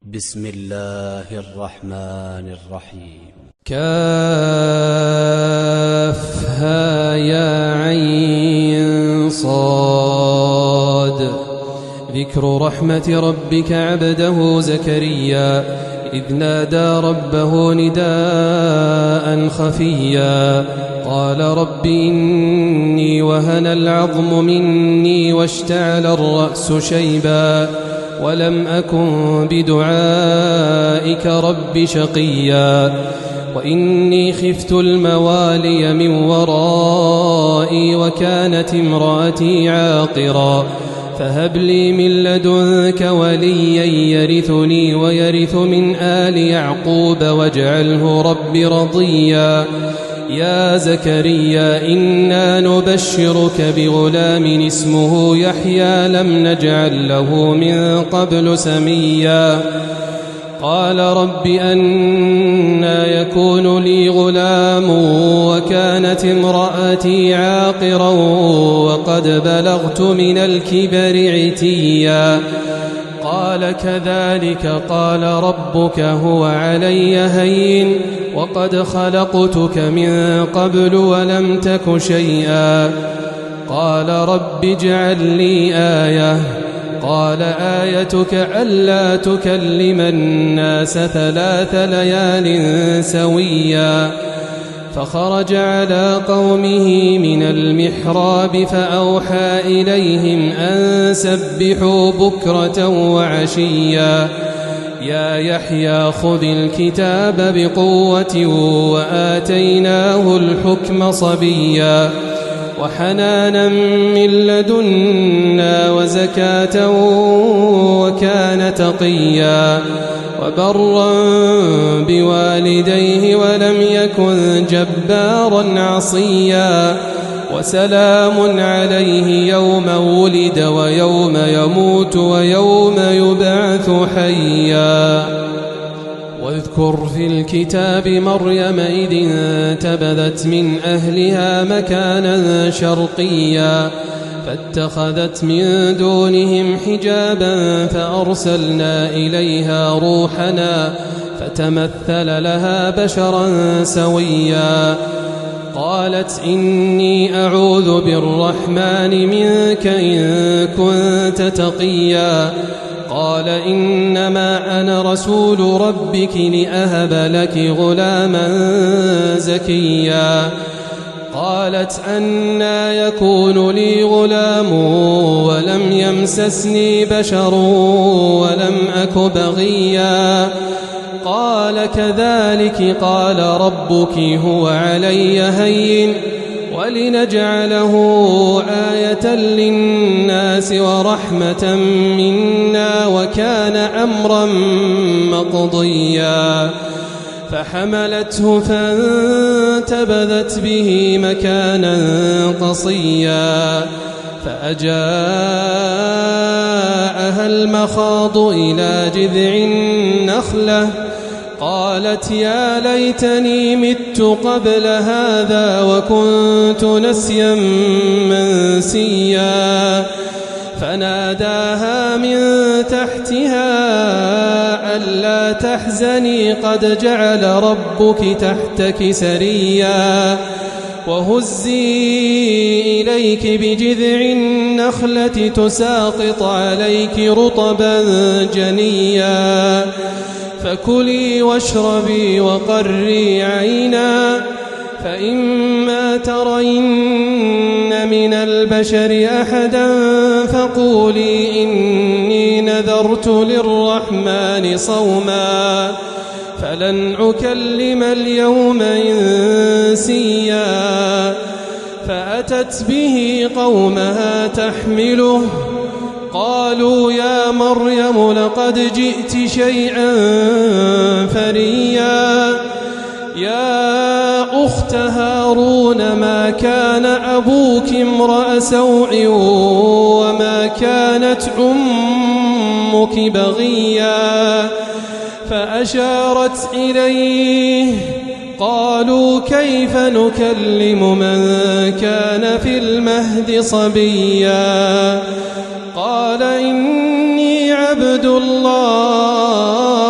بسم الله الرحمن الرحيم. كافها يا عين صاد. ذكر رحمة ربك عبده زكريا إذ نادى ربه نداء خفيا قال رب إني وهن العظم مني واشتعل الرأس شيبا ولم أكن بدعائك رب شقيا وإني خفت الموالي من ورائي وكانت امرأتي عاقرا فهب لي من لدنك وليا يرثني ويرث من آل يعقوب واجعله رب رضيا يا زكريا إنا نبشرك بغلام اسمه يحيى لم نجعل له من قبل سميا قال رب أنى يكون لي غلام وكانت امرأتي عاقرا وقد بلغت من الكبر عتيا قال كذلك قال ربك هو علي هين وقد خلقتك من قبل ولم تك شيئا قال رب اجعل لي آية قال آيتك ألا تكلم الناس 3 ليال سويا فخرج على قومه من المحراب فأوحى إليهم أن سبحوا بكرة وعشيا يا يحيى خذ الكتاب بقوة وآتيناه الحكم صبيا وحنانا من لدنا وزكاة وكان تقيا وبرا بوالديه ولم يكن جبارا عصيا وسلام عليه يوم ولد ويوم يموت ويوم يبعث حيا واذكر في الكتاب مريم إذ انتبذت من أهلها مكانا شرقيا فاتخذت من دونهم حجابا فأرسلنا إليها روحنا فتمثل لها بشرا سويا قالت إني أعوذ بالرحمن منك إن كنت تقيا قال إنما أنا رسول ربك لأهب لك غلاما زكيا قالت أنى يكون لي غلام ولم يمسسني بشر ولم أك بغيا قال كذلك قال ربك هو علي هين ولنجعله آية للناس ورحمة منا وكان أمرا مقضيا فحملته فانتبذت به مكانا قصيا فأجاءها المخاض إلى جذع النخلة قالت يا ليتني مت قبل هذا وكنت نسيا منسيا فناداها من تحتها ألا تحزني قد جعل ربك تحتك سريا وهزي إليك بجذع النخلة تساقط عليك رطبا جنيا فكلي واشربي وقري عينا فإما ترين من البشر أحدا فقولي إني نذرت للرحمن صوما فلن أكلم اليوم إنسيا فأتت به قومها تحمله قالوا يا مريم لقد جئت شيئا فريا يا أخت هارون ما كان أبوك امرأ سوء وما كانت أمك بغيا فأشارت إليه قالوا كيف نكلم من كان في المهد صبيا قال إني عبد الله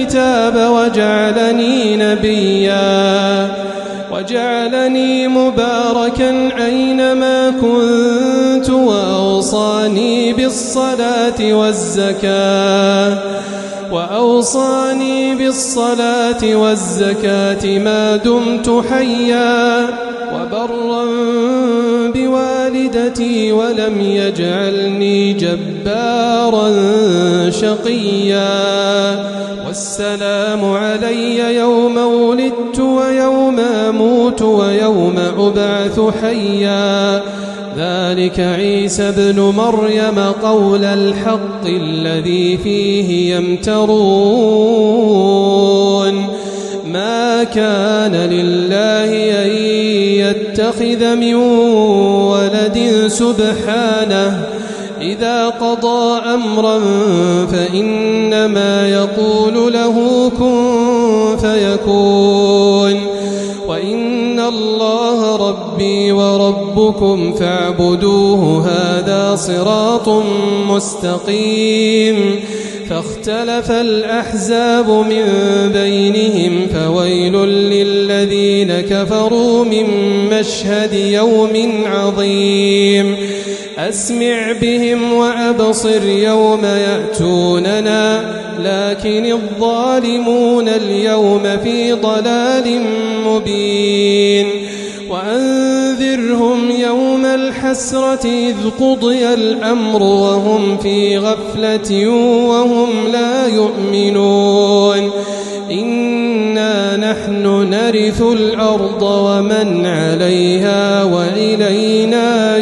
الكتاب وجعلني نبيا وجعلني مباركا أينما كنت وأوصاني بالصلاة والزكاة ما دمت حيا وبرا بوالدتي ولم يجعلني جبارا شقيا والسلام علي يوم ولدت ويوم أموت ويوم أبعث حيا ذلك عيسى ابن مريم قول الحق الذي فيه يمترون ما كان لله أن يتخذ من ولد سبحانه إذا قضى أمرا فإنما يقول له كن فيكون وإن الله ربي وربكم فاعبدوه هذا صراط مستقيم فاختلف الأحزاب من بينهم فويل للذين كفروا من مشهد يوم عظيم أسمع بهم وأبصر يوم يأتوننا لكن الظالمون اليوم في ضلال مبين وأنذرهم يوم الحسرة إذ قضي الأمر وهم في غفلة وهم لا يؤمنون إنا نحن نرث الأرض ومن عليها وإلينا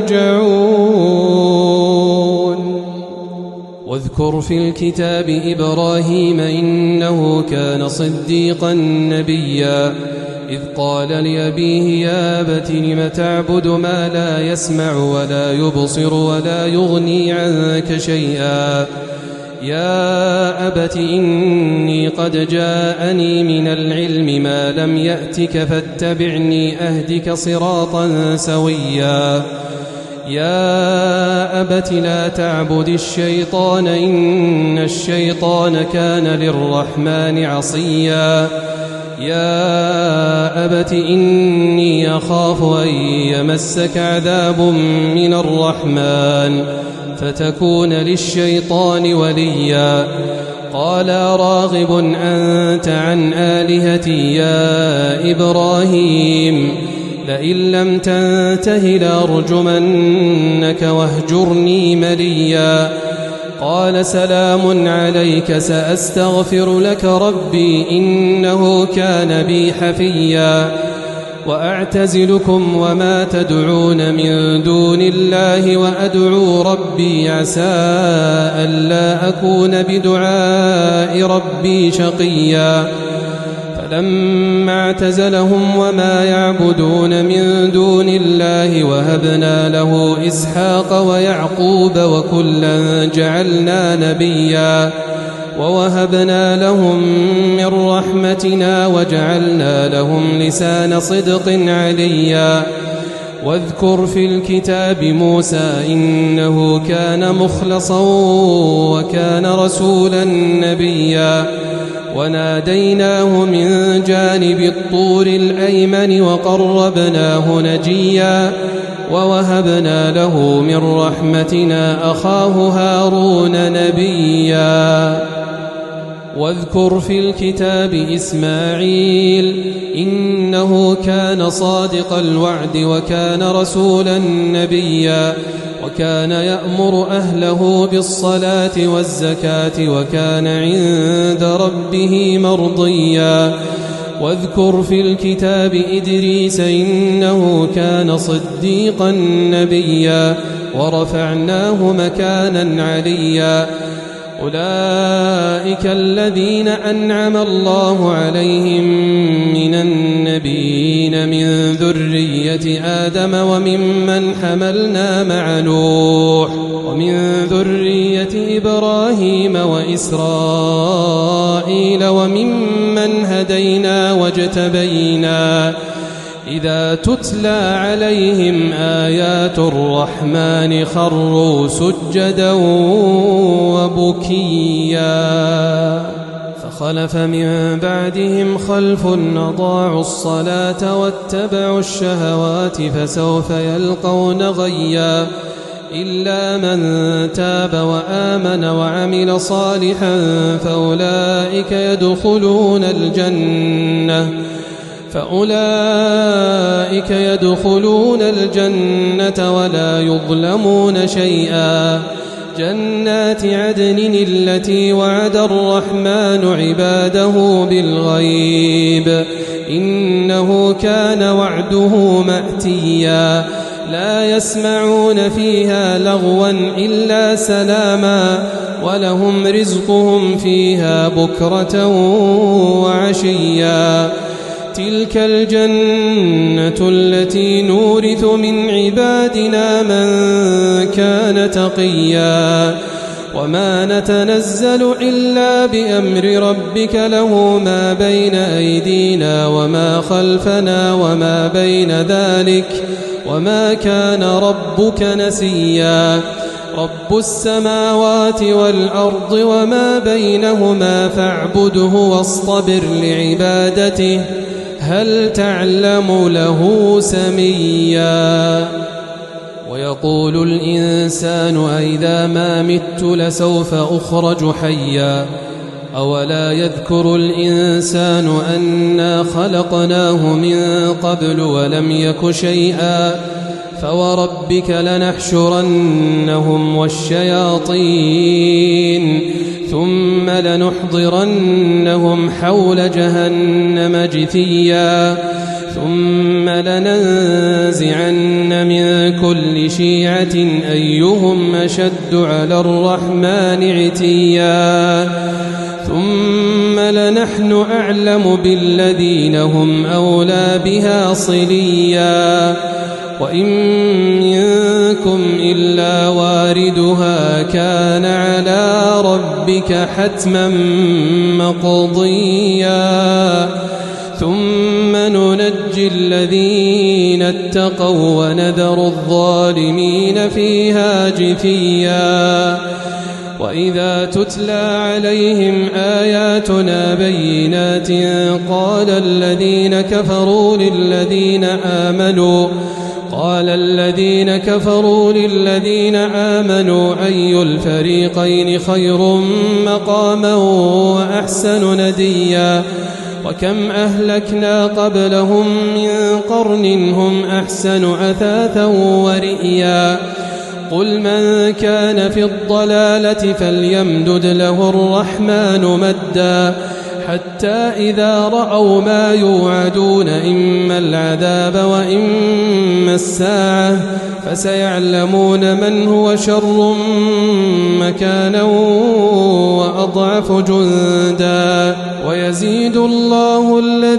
يرجعون واذكر في الكتاب إبراهيم إنه كان صديقا نبيا إذ قال لأبيه يا أبت لم تعبد ما لا يسمع ولا يبصر ولا يغني عنك شيئا يا أبت إني قد جاءني من العلم ما لم يأتك فاتبعني أهدك صراطا سويا يا أبت لا تعبد الشيطان إن الشيطان كان للرحمن عصيا يا أبت إني أخاف أن يمسك عذاب من الرحمن فتكون للشيطان وليا قال راغب أنت عن آلهتي يا إبراهيم لئن لم تنته لأرجمنك واهجرني مليا قال سلام عليك سأستغفر لك ربي إنه كان بي حفيا وأعتزلكم وما تدعون من دون الله وأدعو ربي عسى ألا أكون بدعاء ربي شقيا فلما اعتزلهم وما يعبدون من دون الله وهبنا له إسحاق ويعقوب وكلا جعلنا نبيا ووهبنا لهم من رحمتنا وجعلنا لهم لسان صدق عليا واذكر في الكتاب موسى إنه كان مخلصا وكان رسولا نبيا وناديناه من جانب الطور الأيمن وقربناه نجيا ووهبنا له من رحمتنا أخاه هارون نبيا واذكر في الكتاب إسماعيل إنه كان صادق الوعد وكان رسولا نبيا وكان يأمر أهله بالصلاة والزكاة وكان عند ربه مرضيا واذكر في الكتاب إدريس إنه كان صديقا نبيا ورفعناه مكانا عليا أولئك الذين أنعم الله عليهم من النبيين من ذرية آدم وممن حملنا مع نوح ومن ذرية إبراهيم وإسرائيل وممن هدينا واجتبينا إذا تتلى عليهم آيات الرحمن خروا سجدا وبكيا فخلف من بعدهم خلف أضاعوا الصلاة واتبعوا الشهوات فسوف يلقون غيا إلا من تاب وآمن وعمل صالحا فأولئك يدخلون الجنة ولا يظلمون شيئا جنات عدن التي وعد الرحمن عباده بالغيب إنه كان وعده مأتيا لا يسمعون فيها لغوا إلا سلاما ولهم رزقهم فيها بكرة وعشيا تلك الجنة التي نورث من عبادنا من كان تقيا وما نتنزل إلا بأمر ربك له ما بين أيدينا وما خلفنا وما بين ذلك وما كان ربك نسيا رب السماوات والأرض وما بينهما فاعبده واصطبر لعبادته هل تعلم له سميا ويقول الإنسان أإذا ما مت لسوف أخرج حيا أولا يذكر الإنسان أنا خلقناه من قبل ولم يك شيئا فوربك لنحشرنهم والشياطين ثم لنحضرنهم حول جهنم جثيا ثم لننزعن من كل شيعة أيهم أشد على الرحمن عتيا ثم لنحن أعلم بالذين هم أولى بها صليا وإن منكم إلا واردها كان على ربك حتما مقضيا ثم ننجي الذين اتقوا ونذر الظالمين فيها جثيا وإذا تتلى عليهم آياتنا بينات قال الذين كفروا للذين آمنوا أي الفريقين خير مقاما وأحسن نديا وكم أهلكنا قبلهم من قرن هم أحسن أثاثا ورئيا قل من كان في الضلالة فليمدد له الرحمن مدا حتى إذا رأوا ما يوعدون إما العذاب وإما الساعة فسيعلمون من هو شر مكانا وأضعف جندا ويزيد الله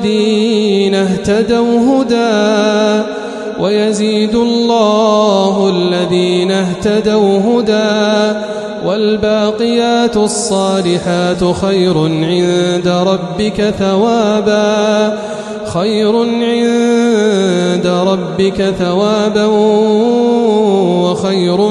الذين اهتدوا هدى والباقيات الصالحات خير عند ربك ثوابا وخير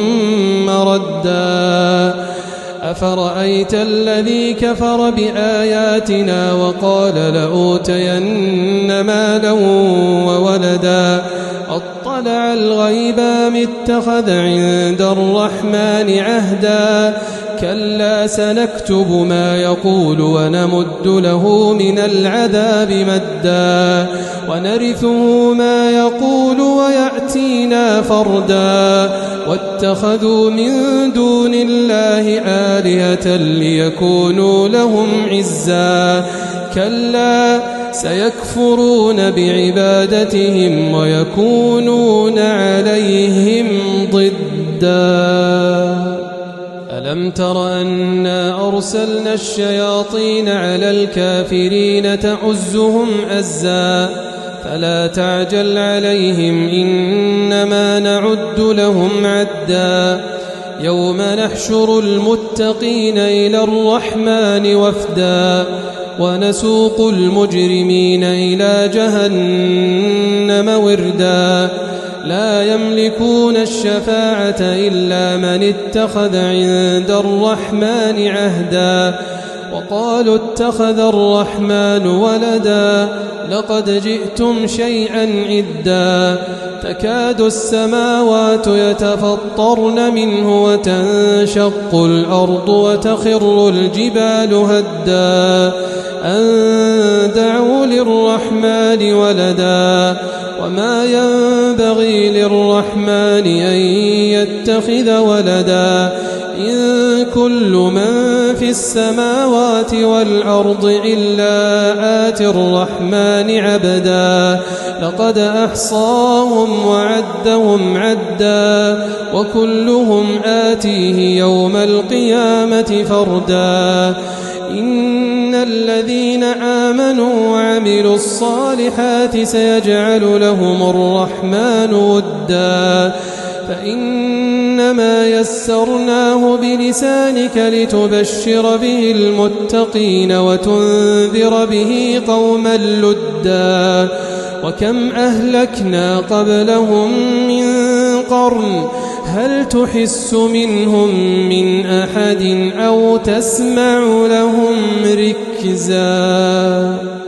مردا أفرأيت الذي كفر بآياتنا وقال لأوتين مالا وولدا أطلع الغيب أم اتخذ عند الرحمن عهدا كلا سنكتب ما يقول ونمد له من العذاب مدا ونرثه ما يقول ويأتينا فردا واتخذوا من دون الله آلهة ليكونوا لهم عزا كلا سيكفرون بعبادتهم ويكونون عليهم ضدا ألم تر أنا أرسلنا الشياطين على الكافرين تعزهم أزا فلا تعجل عليهم إنما نعد لهم عدا يوم نحشر المتقين إلى الرحمن وفدا ونسوق المجرمين إلى جهنم وردا لا يملكون الشفاعة إلا من اتخذ عند الرحمن عهدا وقالوا اتخذ الرحمن ولدا لقد جئتم شيئا عدا تكاد السماوات يتفطرن منه وتنشق الأرض وتخر الجبال هدا أن دعوا للرحمن ولدا وما ينبغي للرحمن أن يتخذ ولدا إن كل من في السماوات والأرض إلا آتي الرحمن عبدا لقد أحصاهم وعدهم عدا وكلهم آتيه يوم القيامة فردا إن الذين آمنوا وعملوا الصالحات سيجعل لهم الرحمن ودا فإنما يسرناه بلسانك لتبشر به المتقين وتنذر به قوما لدا وكم أهلكنا قبلهم من قرن هل تحس منهم من أحد أو تسمع لهم ركزا